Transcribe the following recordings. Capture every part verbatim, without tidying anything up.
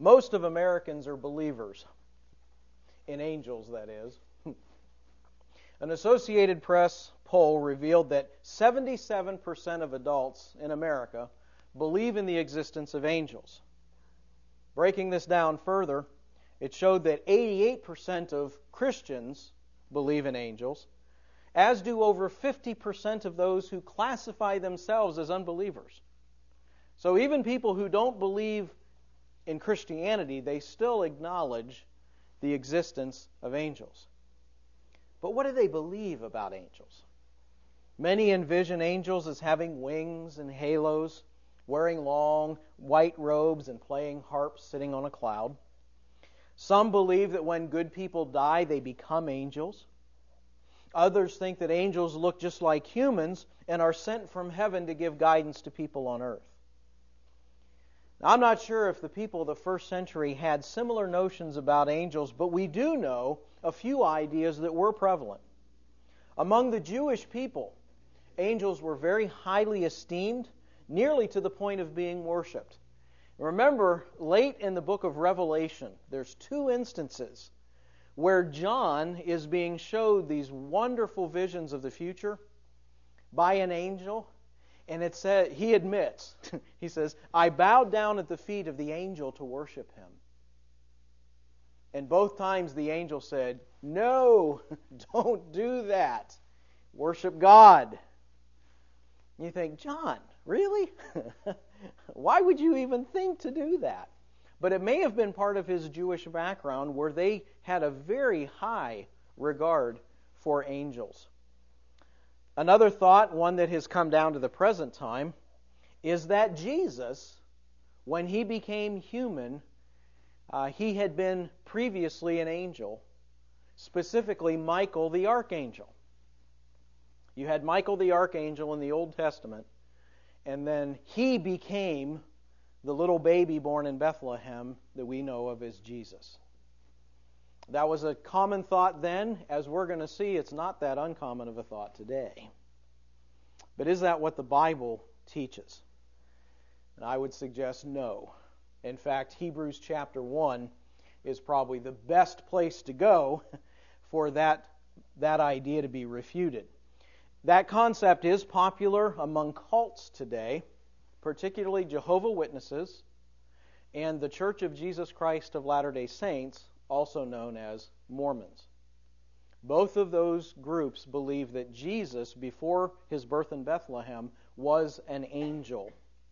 Most of Americans are believers. In angels, that is. An Associated Press poll revealed that seventy-seven percent of adults in America believe in the existence of angels. Breaking this down further, it showed that eighty-eight percent of Christians believe in angels, as do over fifty percent of those who classify themselves as unbelievers. So even people who don't believe in Christianity, they still acknowledge the existence of angels. But what do they believe about angels? Many envision angels as having wings and halos, wearing long white robes and playing harps sitting on a cloud. Some believe that when good people die, they become angels. Others think that angels look just like humans and are sent from heaven to give guidance to people on earth. Now, I'm not sure if the people of the first century had similar notions about angels, but we do know a few ideas that were prevalent. Among the Jewish people, angels were very highly esteemed, nearly to the point of being worshipped. Remember, late in the book of Revelation, there's two instances where John is being showed these wonderful visions of the future by an angel. And it said, he admits, he says, I bowed down at the feet of the angel to worship him. And both times the angel said, no, don't do that. Worship God. You think, John, really? Why would you even think to do that? But it may have been part of his Jewish background where they had a very high regard for angels. Another thought, one that has come down to the present time, is that Jesus, when he became human, uh, he had been previously an angel, specifically Michael the archangel. You had Michael the archangel in the Old Testament, and then he became the little baby born in Bethlehem that we know of as Jesus. That was a common thought then. As we're going to see, it's not that uncommon of a thought today. But is that what the Bible teaches? And I would suggest no. In fact, Hebrews chapter one is probably the best place to go for that, that idea to be refuted. That concept is popular among cults today, particularly Jehovah's Witnesses and the Church of Jesus Christ of Latter-day Saints, also known as Mormons. Both of those groups believe that Jesus, before his birth in Bethlehem, was an angel.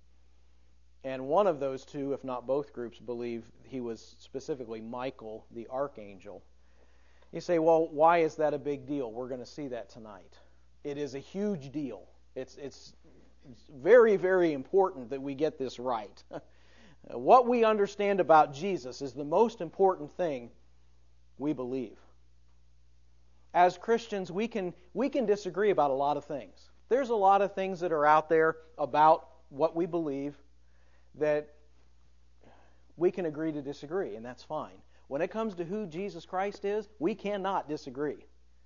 And one of those two, if not both groups, believe he was specifically Michael, the archangel. You say, well, why is that a big deal? We're going to see that tonight. It is a huge deal. It's, it's, it's very, very important that we get this right. What we understand about Jesus is the most important thing we believe. As Christians, we can we can disagree about a lot of things. There's a lot of things that are out there about what we believe that we can agree to disagree, and that's fine. When it comes to who Jesus Christ is, we cannot disagree.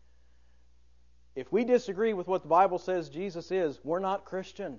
If we disagree with what the Bible says Jesus is, we're not Christian.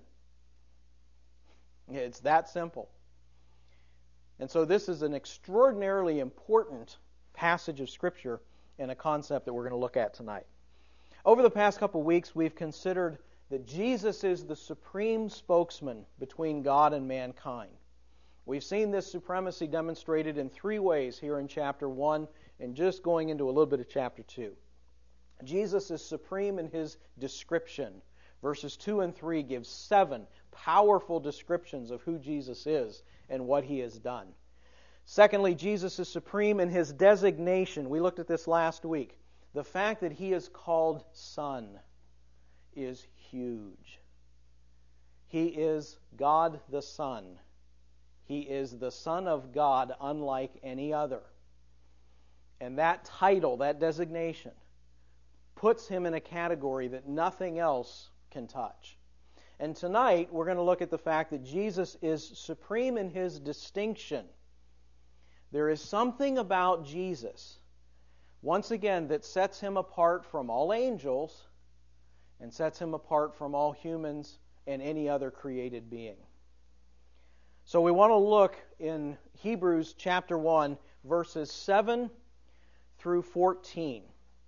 It's that simple. And so this is an extraordinarily important passage of Scripture and a concept that we're going to look at tonight. Over the past couple of weeks, we've considered that Jesus is the supreme spokesman between God and mankind. We've seen this supremacy demonstrated in three ways here in chapter one and just going into a little bit of chapter two. Jesus is supreme in his description. Verses two and three give seven powerful descriptions of who Jesus is and what he has done. Secondly, Jesus is supreme in his designation. We looked at this last week. The fact that he is called Son is huge. He is God the Son. He is the Son of God unlike any other. And that title, that designation, puts him in a category that nothing else can touch. And tonight, we're going to look at the fact that Jesus is supreme in his distinction. There is something about Jesus, once again, that sets him apart from all angels and sets him apart from all humans and any other created being. So we want to look in Hebrews chapter one, verses seven through fourteen.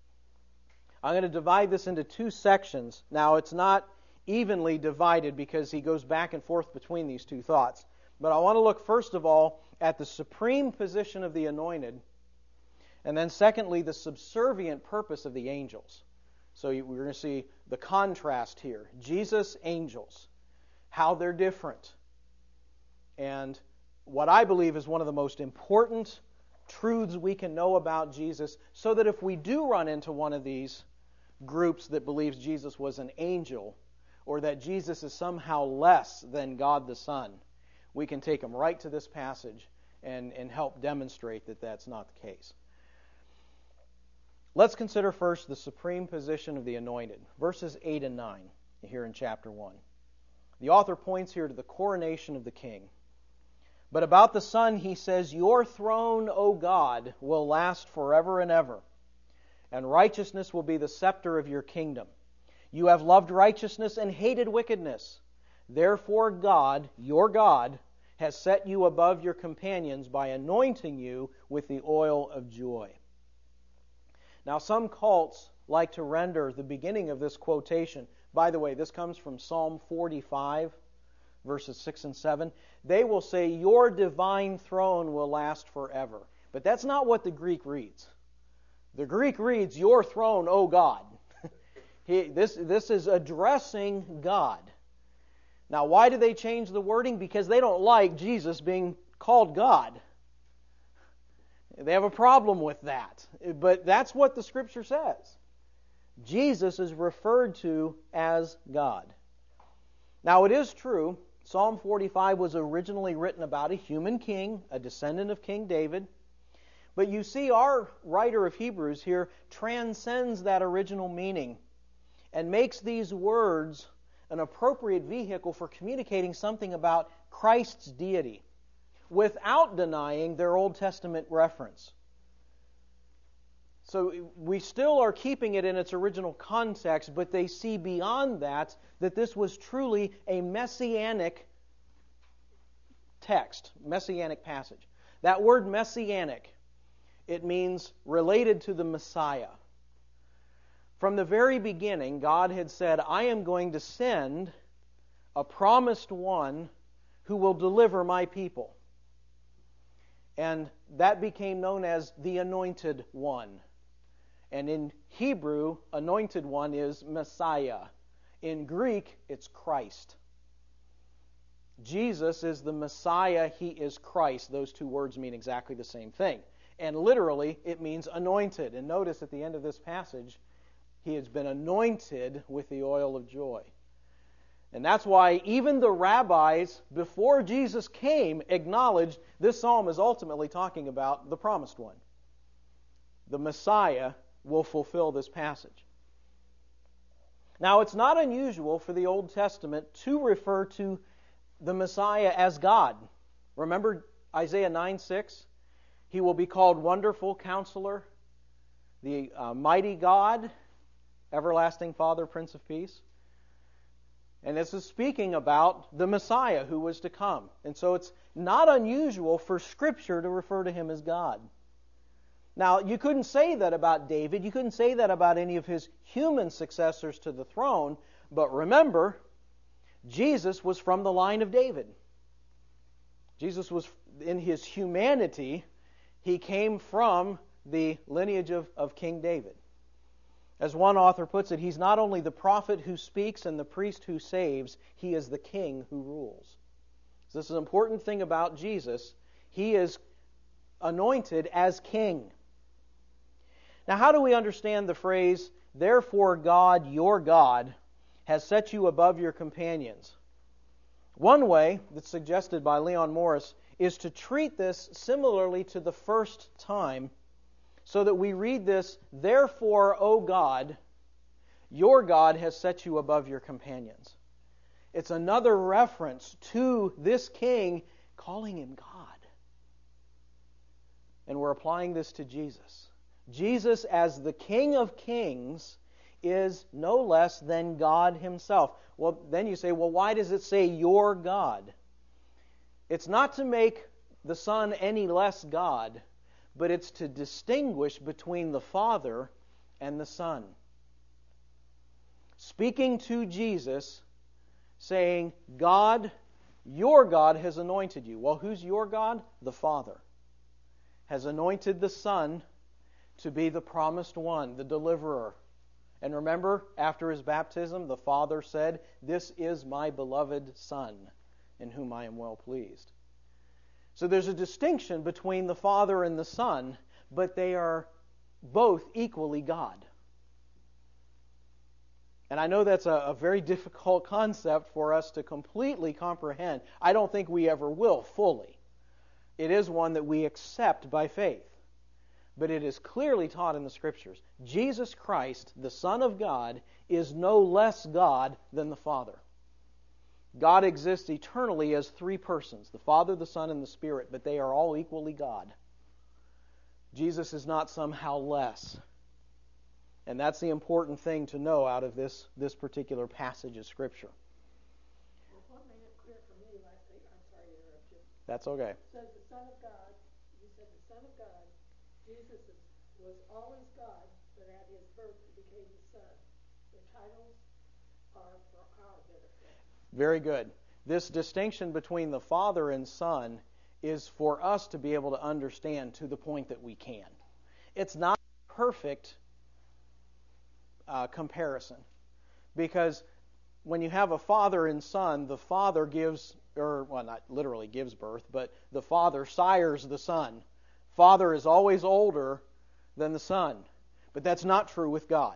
I'm going to divide this into two sections. Now, it's not evenly divided because he goes back and forth between these two thoughts. But I want to look first of all at the supreme position of the anointed, and then secondly, the subservient purpose of the angels. So we're going to see the contrast here. Jesus, angels, how they're different. And what I believe is one of the most important truths we can know about Jesus, so that if we do run into one of these groups that believes Jesus was an angel, or that Jesus is somehow less than God the Son, we can take them right to this passage and, and help demonstrate that that's not the case. Let's consider first the supreme position of the anointed. Verses eight and nine here in chapter one. The author points here to the coronation of the king. But about the Son he says, "Your throne, O God, will last forever and ever, and righteousness will be the scepter of your kingdom. You have loved righteousness and hated wickedness. Therefore God, your God, has set you above your companions by anointing you with the oil of joy." Now, some cults like to render the beginning of this quotation. By the way, this comes from Psalm forty-five, verses six and seven. They will say, "Your divine throne will last forever." But that's not what the Greek reads. The Greek reads, "Your throne, O God." he, this, this is addressing God. Now, why do they change the wording? Because they don't like Jesus being called God. They have a problem with that. But that's what the Scripture says. Jesus is referred to as God. Now, it is true, Psalm forty-five was originally written about a human king, a descendant of King David. But you see, our writer of Hebrews here transcends that original meaning and makes these words an appropriate vehicle for communicating something about Christ's deity without denying their Old Testament reference. So we still are keeping it in its original context, but they see beyond that that this was truly a messianic text, messianic passage. That word messianic, it means related to the Messiah. From the very beginning, God had said, "I am going to send a promised one who will deliver my people." And that became known as the Anointed One. And in Hebrew, Anointed One is Messiah. In Greek, it's Christ. Jesus is the Messiah. He is Christ. Those two words mean exactly the same thing. And literally, it means anointed. And notice at the end of this passage, he has been anointed with the oil of joy. And that's why even the rabbis, before Jesus came, acknowledged this psalm is ultimately talking about the promised one. The Messiah will fulfill this passage. Now, it's not unusual for the Old Testament to refer to the Messiah as God. Remember Isaiah nine six? He will be called Wonderful Counselor, the uh, Mighty God, Everlasting Father, Prince of Peace. And this is speaking about the Messiah who was to come. And so it's not unusual for Scripture to refer to him as God. Now, you couldn't say that about David. You couldn't say that about any of his human successors to the throne. But remember, Jesus was from the line of David. Jesus was, in his humanity, he came from the lineage of, of King David. As one author puts it, he's not only the prophet who speaks and the priest who saves, he is the king who rules. So this is an important thing about Jesus. He is anointed as king. Now, how do we understand the phrase, "Therefore God, your God, has set you above your companions"? One way that's suggested by Leon Morris is to treat this similarly to the first time, so that we read this, "Therefore, O God, your God has set you above your companions." It's another reference to this king calling him God. And we're applying this to Jesus. Jesus, as the King of Kings, is no less than God himself. Well, then you say, well, why does it say your God? It's not to make the Son any less God, but it's to distinguish between the Father and the Son. Speaking to Jesus, saying, God, your God has anointed you. Well, who's your God? The Father. Has anointed the Son to be the promised one, the deliverer. And remember, after his baptism, the Father said, this is my beloved Son, in whom I am well pleased. So there's a distinction between the Father and the Son, but they are both equally God. And I know that's a, a very difficult concept for us to completely comprehend. I don't think we ever will fully. It is one that we accept by faith. But it is clearly taught in the Scriptures. Jesus Christ, the Son of God, is no less God than the Father. God exists eternally as three persons, the Father, the Son, and the Spirit, but they are all equally God. Jesus is not somehow less. And that's the important thing to know out of this, this particular passage of Scripture. Well, what made it clear for me last week, I'm sorry to interrupt you. That's okay. It says the Son of God, you said the Son of God, Jesus is, was always God, but at his birth he became the Son. The titles are for our benefit. Very good. This distinction between the Father and Son is for us to be able to understand to the point that we can. It's not perfect Uh, comparison. Because when you have a father and son, the father gives, or well, not literally gives birth, but the father sires the son. Father is always older than the son. But that's not true with God.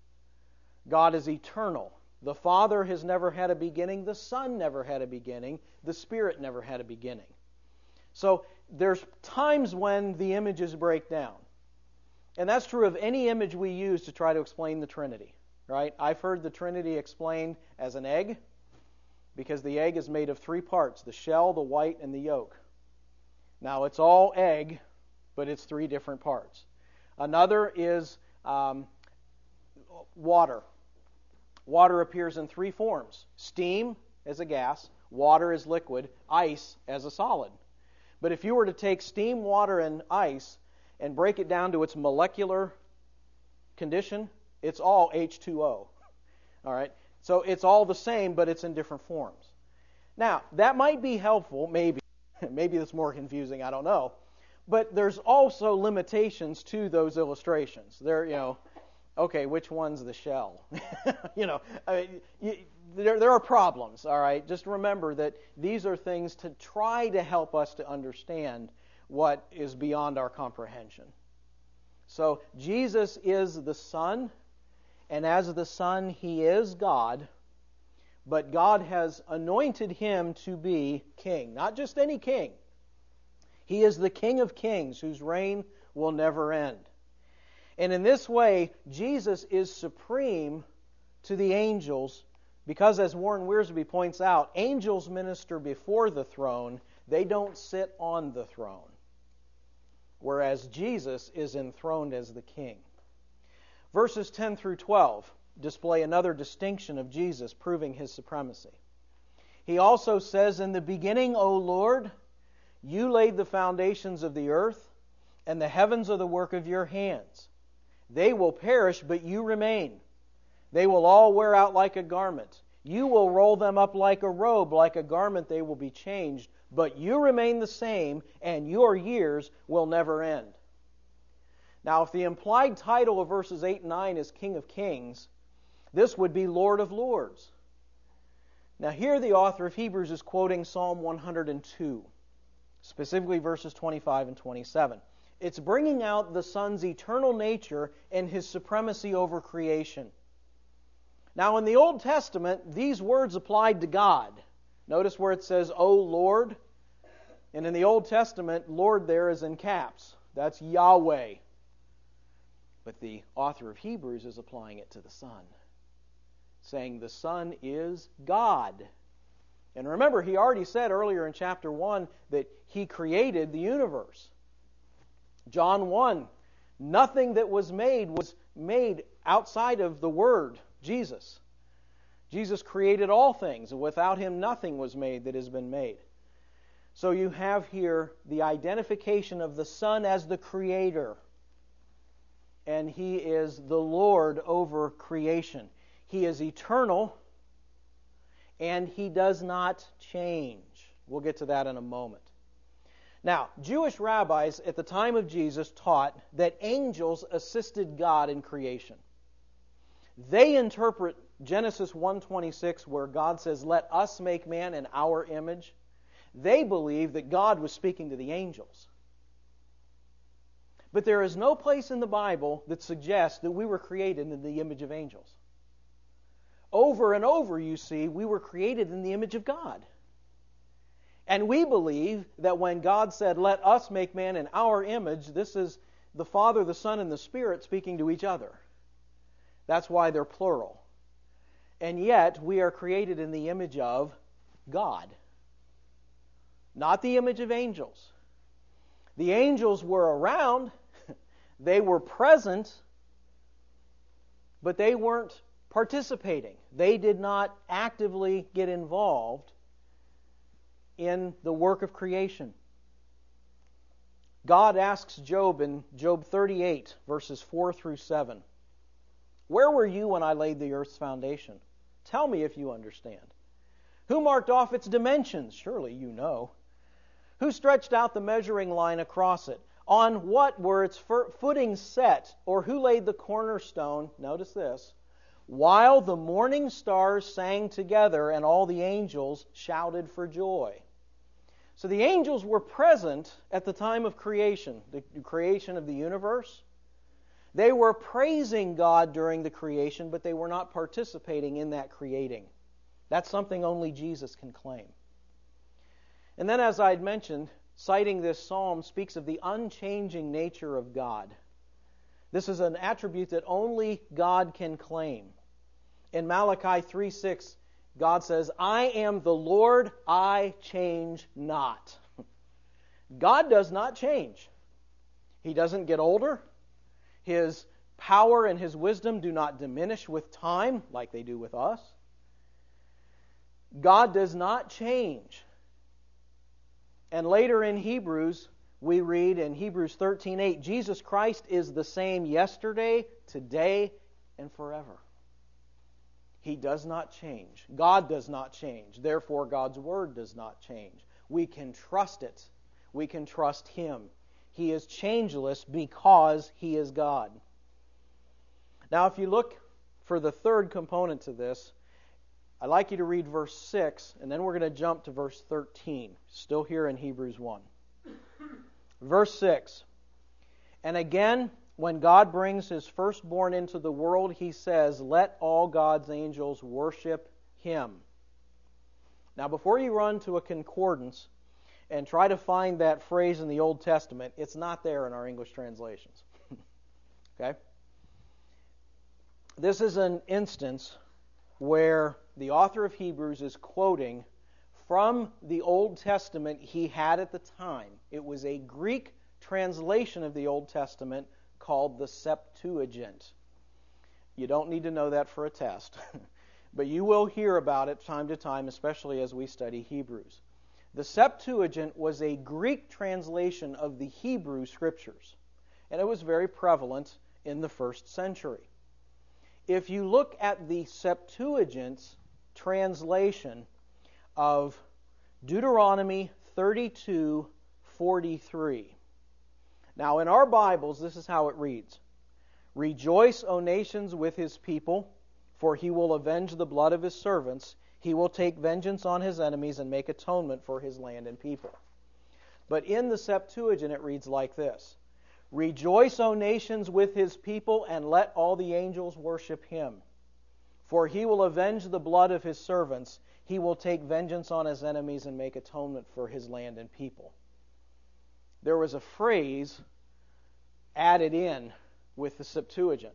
God is eternal. The Father has never had a beginning. The Son never had a beginning. The Spirit never had a beginning. So there's times when the images break down. And that's true of any image we use to try to explain the Trinity, right? I've heard the Trinity explained as an egg because the egg is made of three parts, the shell, the white, and the yolk. Now, it's all egg, but it's three different parts. Another is um, water. Water appears in three forms. Steam as a gas, water as liquid, ice as a solid. But if you were to take steam, water, and ice and break it down to its molecular condition, it's all H two O. All right? So it's all the same, but it's in different forms. Now, that might be helpful, maybe. Maybe it's more confusing, I don't know. But there's also limitations to those illustrations. There, you know, okay, which one's the shell? you know, I mean, you, there, there are problems, all right? Just remember that these are things to try to help us to understand what is beyond our comprehension. So Jesus is the Son, and as the Son, He is God, but God has anointed Him to be King. Not just any king. He is the King of Kings, whose reign will never end. And in this way, Jesus is supreme to the angels, because as Warren Wiersbe points out, angels minister before the throne, they don't sit on the throne. Whereas Jesus is enthroned as the King. Verses ten through twelve display another distinction of Jesus, proving His supremacy. He also says, in the beginning, O Lord, you laid the foundations of the earth, and the heavens are the work of your hands. They will perish, but you remain. They will all wear out like a garment. You will roll them up like a robe, like a garment they will be changed. But you remain the same, and your years will never end. Now, if the implied title of verses eight and nine is King of Kings, this would be Lord of Lords. Now, here the author of Hebrews is quoting Psalm one hundred two, specifically verses twenty-five and twenty-seven. It's bringing out the Son's eternal nature and His supremacy over creation. Now, in the Old Testament, these words applied to God. Notice where it says, O Lord. And in the Old Testament, Lord there is in caps. That's Yahweh. But the author of Hebrews is applying it to the Son, saying the Son is God. And remember, he already said earlier in chapter one that He created the universe. John one, nothing that was made was made outside of the Word, Jesus. Jesus created all things, and without Him nothing was made that has been made. So you have here the identification of the Son as the Creator. And He is the Lord over creation. He is eternal, and He does not change. We'll get to that in a moment. Now, Jewish rabbis at the time of Jesus taught that angels assisted God in creation. They interpret Genesis one twenty-six, where God says, "Let us make man in our image." They believe that God was speaking to the angels. But there is no place in the Bible that suggests that we were created in the image of angels. Over and over, you see, we were created in the image of God. And we believe that when God said, "Let us make man in our image," this is the Father, the Son, and the Spirit speaking to each other. That's why they're plural. And yet, we are created in the image of God, not the image of angels. The angels were around, they were present, but they weren't participating. They did not actively get involved in the work of creation. God asks Job in Job thirty-eight, verses four through seven, "Where were you when I laid the earth's foundation? Tell me if you understand. Who marked off its dimensions? Surely you know. Who stretched out the measuring line across it? On what were its footings set? Or who laid the cornerstone?" Notice this. "While the morning stars sang together and all the angels shouted for joy." So the angels were present at the time of creation, the creation of the universe. They were praising God during the creation, but they were not participating in that creating. That's something only Jesus can claim. And then, as I had mentioned, citing this psalm speaks of the unchanging nature of God. This is an attribute that only God can claim. In Malachi three six, God says, "I am the Lord, I change not." God does not change. He doesn't get older. His power and His wisdom do not diminish with time like they do with us. God does not change. And later in Hebrews, we read in Hebrews thirteen eight, Jesus Christ is the same yesterday, today, and forever. He does not change. God does not change. Therefore, God's Word does not change. We can trust it. We can trust Him. He is changeless because He is God. Now, if you look for the third component to this, I'd like you to read verse six, and then we're going to jump to verse thirteen, still here in Hebrews one. Verse six, "And again, when God brings His firstborn into the world, He says, 'Let all God's angels worship Him.'" Now, before you run to a concordance and try to find that phrase in the Old Testament, it's not there in our English translations. Okay? This is an instance where the author of Hebrews is quoting from the Old Testament he had at the time. It was a Greek translation of the Old Testament called the Septuagint. You don't need to know that for a test, but you will hear about it time to time, especially as we study Hebrews. The Septuagint was a Greek translation of the Hebrew Scriptures, and it was very prevalent in the first century. If you look at the Septuagint's translation of Deuteronomy thirty-two forty-three. Now, in our Bibles, this is how it reads. "Rejoice, O nations, with His people, for He will avenge the blood of His servants. He will take vengeance on His enemies and make atonement for His land and people." But in the Septuagint, it reads like this. "Rejoice, O nations, with His people, and let all the angels worship Him. For He will avenge the blood of His servants. He will take vengeance on His enemies and make atonement for His land and people." There was a phrase added in with the Septuagint.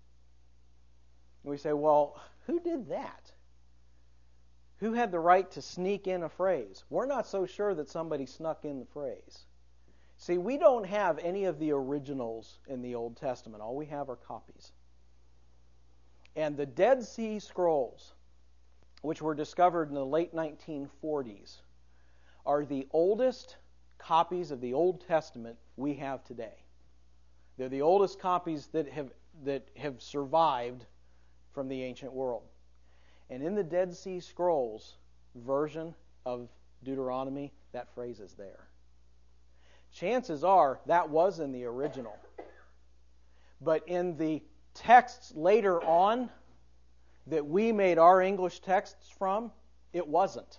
We say, well, who did that? Who had the right to sneak in a phrase? We're not so sure that somebody snuck in the phrase. See, we don't have any of the originals in the Old Testament. All we have are copies. And the Dead Sea Scrolls, which were discovered in the late nineteen forties, are the oldest copies of the Old Testament we have today. They're the oldest copies that have that have survived from the ancient world. And in the Dead Sea Scrolls version of Deuteronomy, that phrase is there. Chances are that was in the original. But in the texts later on that we made our English texts from, it wasn't.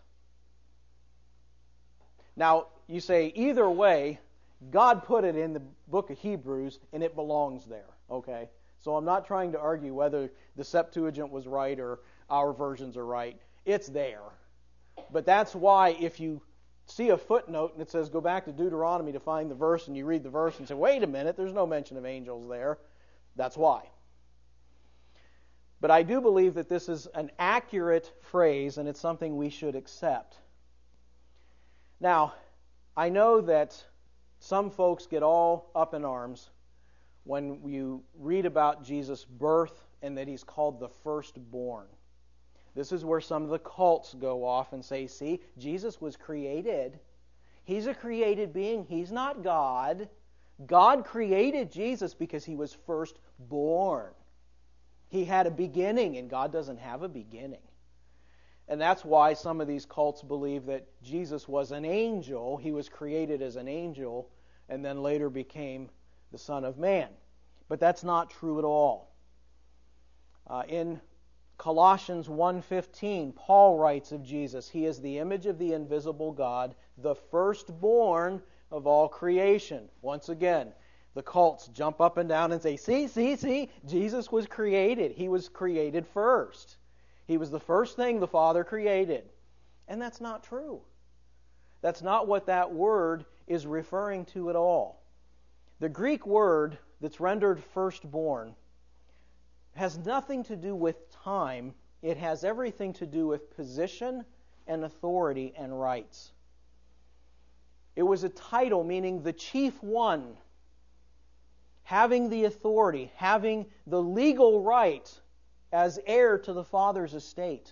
Now, you say, either way, God put it in the book of Hebrews, and it belongs there. Okay? So I'm not trying to argue whether the Septuagint was right or our versions are right. It's there. But that's why if you see a footnote and it says go back to Deuteronomy to find the verse, and you read the verse and say, wait a minute, there's no mention of angels there. That's why. But I do believe that this is an accurate phrase, and it's something we should accept. Now, I know that some folks get all up in arms when you read about Jesus' birth and that he's called the firstborn. This is where some of the cults go off and say, see, Jesus was created. He's a created being. He's not God. God created Jesus because he was firstborn. He had a beginning, and God doesn't have a beginning. And that's why some of these cults believe that Jesus was an angel. He was created as an angel and then later became the Son of Man. But that's not true at all. Uh, in Colossians one fifteen, Paul writes of Jesus, he is the image of the invisible God, the firstborn of all creation. Once again, the cults jump up and down and say, see, see, see, Jesus was created. He was created first. He was the first thing the Father created. And that's not true. That's not what that word is referring to at all. The Greek word that's rendered firstborn has nothing to do with time. It has everything to do with position and authority and rights. It was a title meaning the chief one, having the authority, having the legal right as heir to the Father's estate.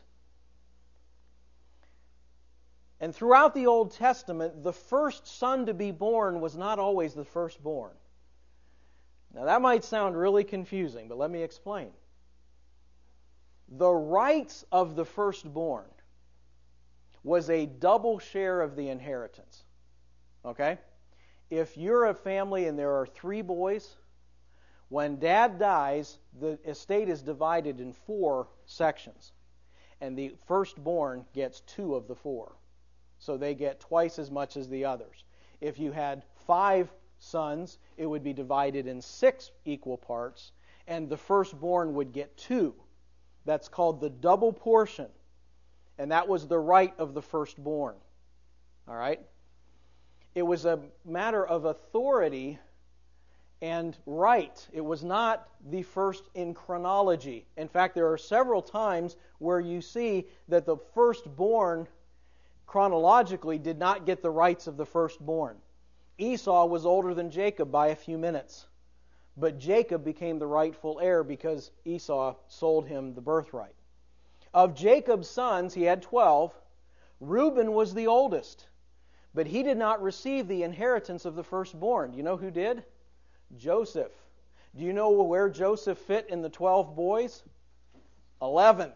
And throughout the Old Testament, the first son to be born was not always the firstborn. Now that might sound really confusing, but let me explain. The rights of the firstborn was a double share of the inheritance. Okay? If you're a family and there are three boys, when Dad dies, the estate is divided in four sections. And the firstborn gets two of the four. So they get twice as much as the others. If you had five sons, it would be divided in six equal parts, and the firstborn would get two. That's called the double portion. And that was the right of the firstborn. All right? It was a matter of authority and right. It was not the first in chronology. In fact, there are several times where you see that the firstborn chronologically did not get the rights of the firstborn. Esau was older than Jacob by a few minutes, but Jacob became the rightful heir because Esau sold him the birthright. Of Jacob's sons, he had twelve. Reuben was the oldest, but he did not receive the inheritance of the firstborn. Do you know who did? Joseph. Do you know where Joseph fit in the twelve boys? Eleventh.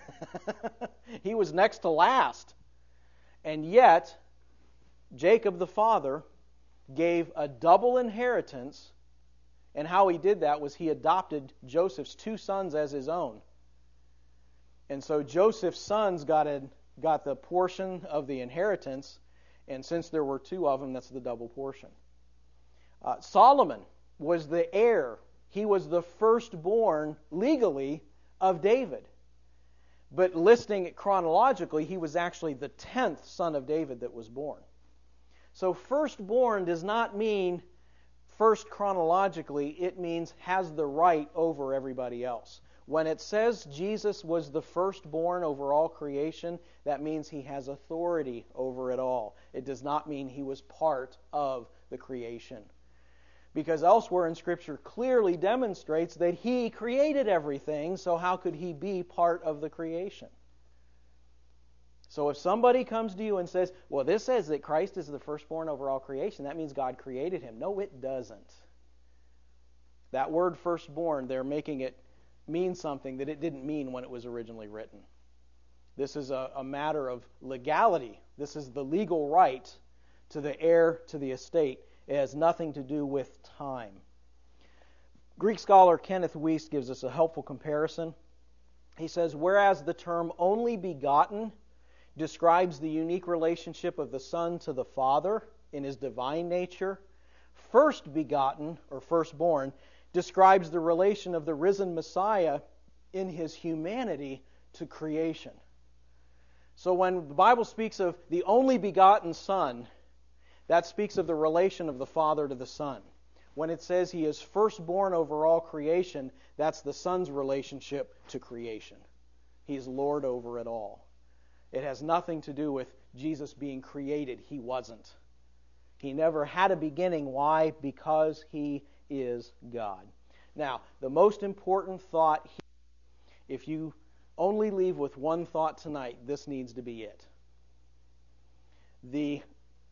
He was next to last. And yet, Jacob the father gave a double inheritance, and how he did that was he adopted Joseph's two sons as his own. And so Joseph's sons got a, got the portion of the inheritance, and since there were two of them, that's the double portion. Uh, Solomon was the heir. He was the firstborn, legally, of David. But listing it chronologically, he was actually the tenth son of David that was born. So firstborn does not mean first chronologically. It means has the right over everybody else. When it says Jesus was the firstborn over all creation, that means he has authority over it all. It does not mean he was part of the creation. Because elsewhere in Scripture clearly demonstrates that he created everything, so how could he be part of the creation? So if somebody comes to you and says, well, this says that Christ is the firstborn over all creation, that means God created him. No, it doesn't. That word firstborn, they're making it mean something that it didn't mean when it was originally written. This is a, a matter of legality. This is the legal right to the heir to the estate. It has nothing to do with time. Greek scholar Kenneth Wuest gives us a helpful comparison. He says, whereas the term only begotten describes the unique relationship of the Son to the Father in his divine nature, first begotten, or firstborn, describes the relation of the risen Messiah in his humanity to creation. So when the Bible speaks of the only begotten Son, that speaks of the relation of the Father to the Son. When it says he is firstborn over all creation, that's the Son's relationship to creation. He's Lord over it all. It has nothing to do with Jesus being created. He wasn't. He never had a beginning. Why? Because he is God. Now, the most important thought here, if you only leave with one thought tonight, this needs to be it. The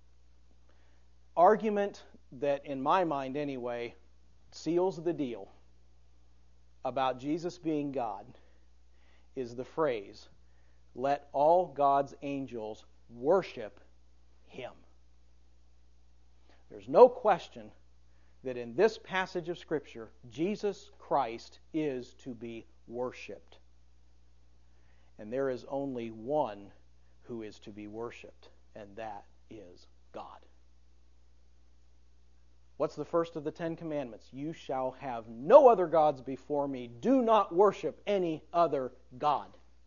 argument that, in my mind anyway, seals the deal about Jesus being God is the phrase, let all God's angels worship him. There's no question that in this passage of Scripture, Jesus Christ is to be worshipped. And there is only one who is to be worshipped, and that is God. What's the first of the Ten Commandments? You shall have no other gods before me. Do not worship any other god.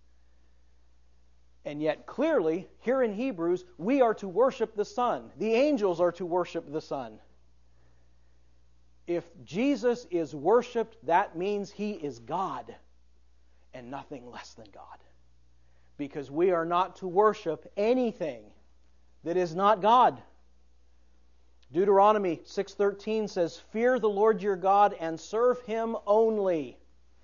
And yet, clearly, here in Hebrews, we are to worship the Son. The angels are to worship the Son. If Jesus is worshipped, that means he is God and nothing less than God. Because we are not to worship anything that is not God. Deuteronomy six thirteen says, fear the Lord your God and serve him only.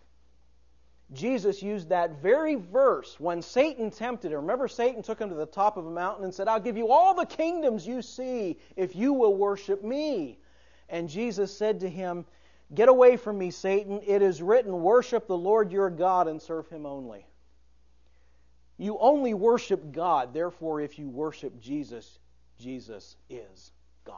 Jesus used that very verse when Satan tempted him. Remember, Satan took him to the top of a mountain and said, I'll give you all the kingdoms you see if you will worship me. And Jesus said to him, get away from me, Satan. It is written, worship the Lord your God and serve him only. You only worship God. Therefore, if you worship Jesus, Jesus is God.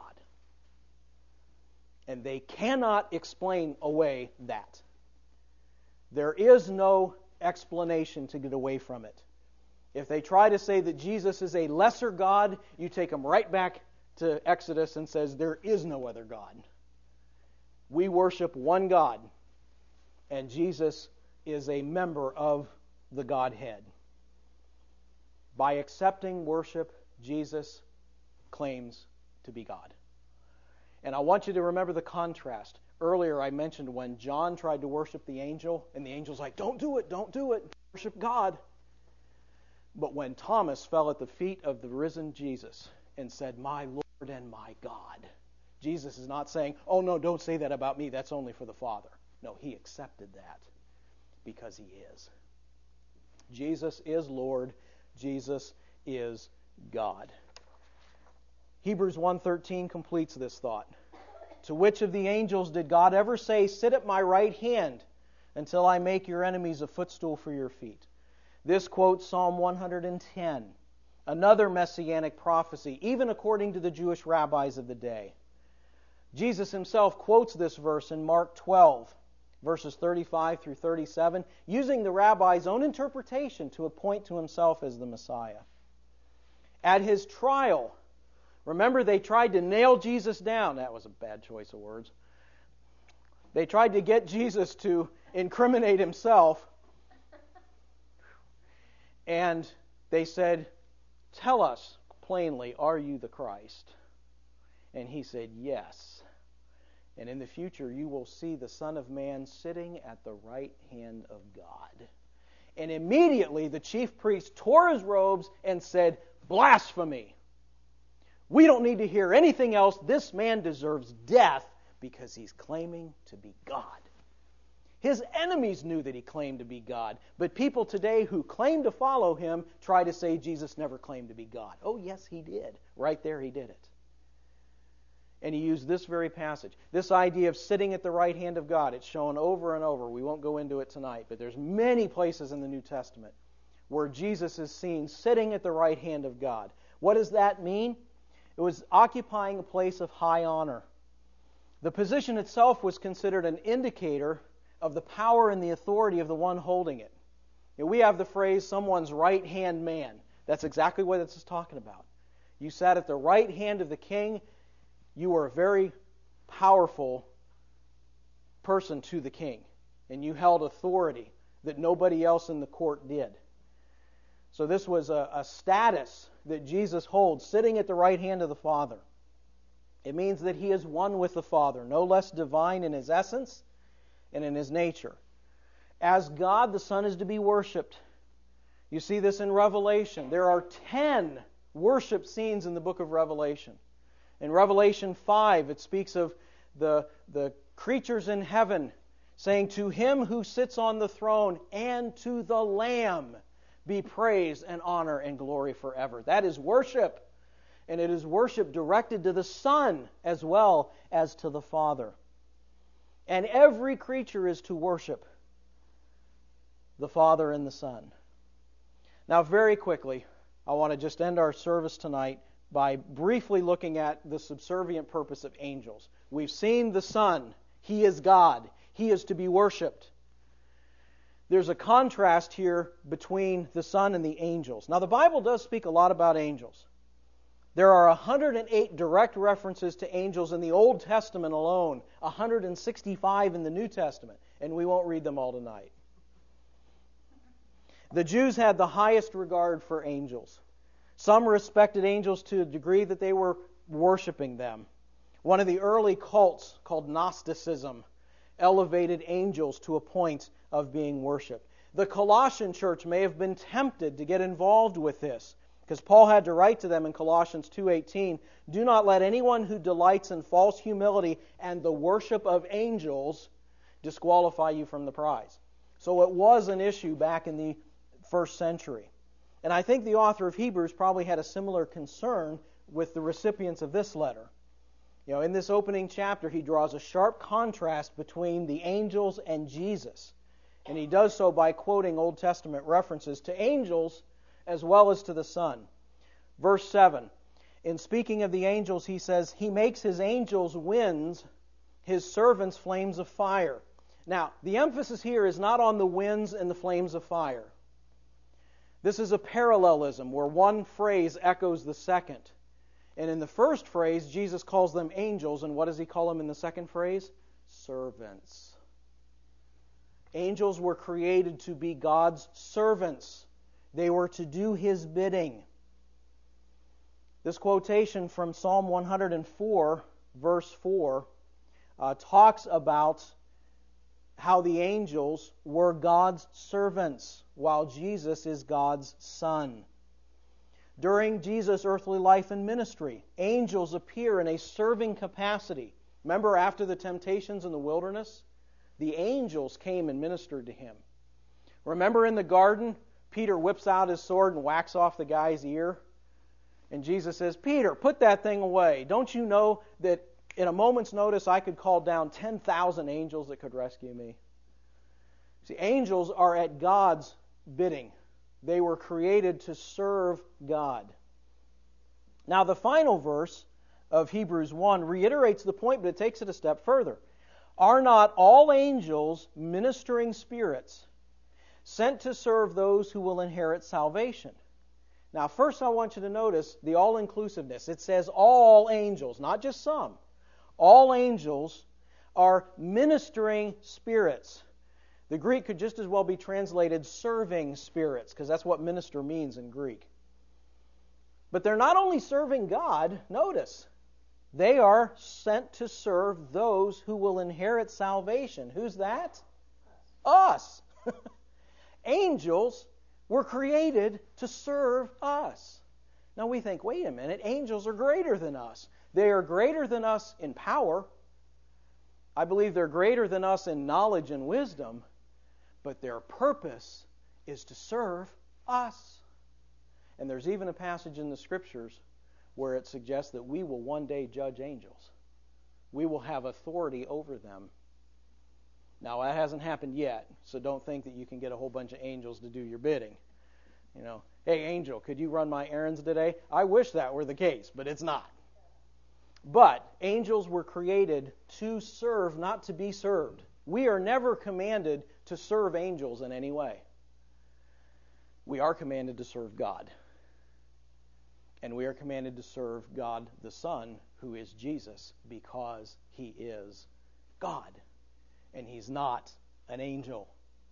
And they cannot explain away that. There is no explanation to get away from it. If they try to say that Jesus is a lesser God, you take them right back to Exodus and says there is no other God. We worship one God, and Jesus is a member of the Godhead. By accepting worship, Jesus claims to be God. And I want you to remember the contrast. Earlier I mentioned when John tried to worship the angel, and the angel's like, don't do it, don't do it, worship God. But when Thomas fell at the feet of the risen Jesus and said, my Lord and my God, Jesus is not saying, oh no, don't say that about me, that's only for the Father. No, he accepted that because he is. Jesus is Lord. Jesus is God. Hebrews one thirteen completes this thought. To which of the angels did God ever say, sit at my right hand until I make your enemies a footstool for your feet? This quotes Psalm one hundred ten, another messianic prophecy, even according to the Jewish rabbis of the day. Jesus himself quotes this verse in Mark twelve, verses thirty-five through thirty-seven, using the rabbi's own interpretation to appoint to himself as the Messiah. At his trial, remember, they tried to nail Jesus down. That was a bad choice of words. They tried to get Jesus to incriminate himself. And they said, tell us plainly, are you the Christ? And he said, yes. And in the future you will see the Son of Man sitting at the right hand of God. And immediately the chief priest tore his robes and said, blasphemy. We don't need to hear anything else. This man deserves death because he's claiming to be God. His enemies knew that he claimed to be God. But people today who claim to follow him try to say Jesus never claimed to be God. Oh, yes, he did. Right there he did it. And he used this very passage. This idea of sitting at the right hand of God, it's shown over and over. We won't go into it tonight, but there's many places in the New Testament where Jesus is seen sitting at the right hand of God. What does that mean? It was occupying a place of high honor. The position itself was considered an indicator of the power and the authority of the one holding it. You know, we have the phrase, someone's right-hand man. That's exactly what this is talking about. You sat at the right hand of the king. You were a very powerful person to the king. And you held authority that nobody else in the court did. So this was a, a status that Jesus holds, sitting at the right hand of the Father. It means that he is one with the Father, no less divine in his essence and in his nature. As God, the Son is to be worshipped. You see this in Revelation. There are ten worship scenes in the book of Revelation. In Revelation five, it speaks of the, the creatures in heaven saying, "To him who sits on the throne and to the Lamb be praise and honor and glory forever." That is worship. And it is worship directed to the Son as well as to the Father. And every creature is to worship the Father and the Son. Now, very quickly, I want to just end our service tonight by briefly looking at the subservient purpose of angels. We've seen the Son. He is God. He is to be worshipped. There's a contrast here between the Son and the angels. Now, the Bible does speak a lot about angels. There are one hundred eight direct references to angels in the Old Testament alone, one hundred sixty-five in the New Testament, and we won't read them all tonight. The Jews had the highest regard for angels. Some respected angels to a degree that they were worshiping them. One of the early cults, called Gnosticism, elevated angels to a point of being worshipped. The Colossian church may have been tempted to get involved with this, because Paul had to write to them in Colossians two eighteen, "Do not let anyone who delights in false humility and the worship of angels disqualify you from the prize." So it was an issue back in the first century. And I think the author of Hebrews probably had a similar concern with the recipients of this letter. You know, in this opening chapter, he draws a sharp contrast between the angels and Jesus. And he does so by quoting Old Testament references to angels as well as to the Son. Verse seven, in speaking of the angels, he says, "He makes his angels winds, his servants flames of fire." Now, the emphasis here is not on the winds and the flames of fire. This is a parallelism where one phrase echoes the second. And in the first phrase, Jesus calls them angels, and what does he call them in the second phrase? Servants. Angels were created to be God's servants. They were to do his bidding. This quotation from Psalm one hundred four, verse four, uh, talks about how the angels were God's servants, while Jesus is God's Son. During Jesus' earthly life and ministry, angels appear in a serving capacity. Remember, after the temptations in the wilderness, the angels came and ministered to him. Remember in the garden, Peter whips out his sword and whacks off the guy's ear. And Jesus says, "Peter, put that thing away. Don't you know that in a moment's notice I could call down ten thousand angels that could rescue me?" See, angels are at God's bidding. They were created to serve God. Now, the final verse of Hebrews one reiterates the point, but it takes it a step further. "Are not all angels ministering spirits sent to serve those who will inherit salvation?" Now, first I want you to notice the all-inclusiveness. It says all angels, not just some. All angels are ministering spirits. The Greek could just as well be translated serving spirits, because that's what minister means in Greek. But they're not only serving God, notice, they are sent to serve those who will inherit salvation. Who's that? Us. Angels were created to serve us. Now we think, wait a minute, angels are greater than us. They are greater than us in power. I believe they're greater than us in knowledge and wisdom, but their purpose is to serve us. And there's even a passage in the Scriptures where it suggests that we will one day judge angels. We will have authority over them. Now, that hasn't happened yet, so don't think that you can get a whole bunch of angels to do your bidding. You know, hey, angel, could you run my errands today? I wish that were the case, but it's not. But angels were created to serve, not to be served. We are never commanded to serve angels in any way. We are commanded to serve God. And we are commanded to serve God the Son, who is Jesus, because He is God. And He's not an angel.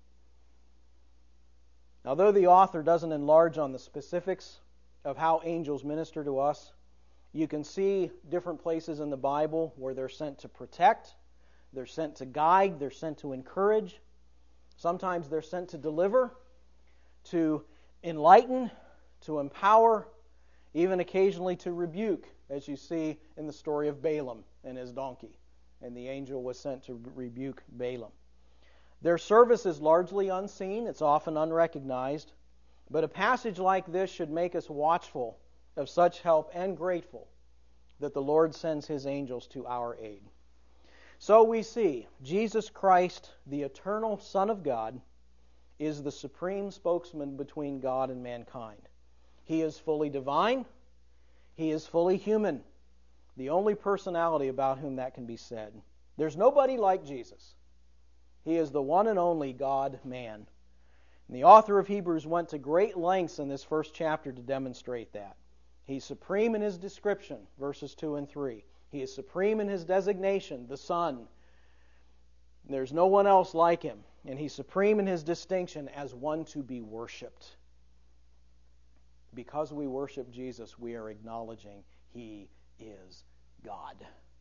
Now, though the author doesn't enlarge on the specifics of how angels minister to us, you can see different places in the Bible where they're sent to protect, they're sent to guide, they're sent to encourage. Sometimes they're sent to deliver, to enlighten, to empower, even occasionally to rebuke, as you see in the story of Balaam and his donkey. And the angel was sent to rebuke Balaam. Their service is largely unseen. It's often unrecognized. But a passage like this should make us watchful of such help and grateful that the Lord sends His angels to our aid. So we see Jesus Christ, the eternal Son of God, is the supreme spokesman between God and mankind. He is fully divine. He is fully human. The only personality about whom that can be said. There's nobody like Jesus. He is the one and only God-man. And the author of Hebrews went to great lengths in this first chapter to demonstrate that. He's supreme in His description, verses two and three. He is supreme in His designation, the Son. There's no one else like Him. And He's supreme in His distinction as one to be worshipped. Because we worship Jesus, we are acknowledging He is God.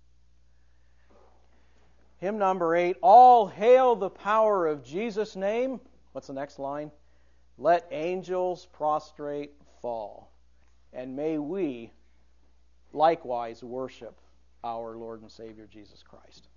Hymn number eight, All Hail the Power of Jesus' Name. What's the next line? Let angels prostrate fall. And may we likewise worship our Lord and Savior Jesus Christ.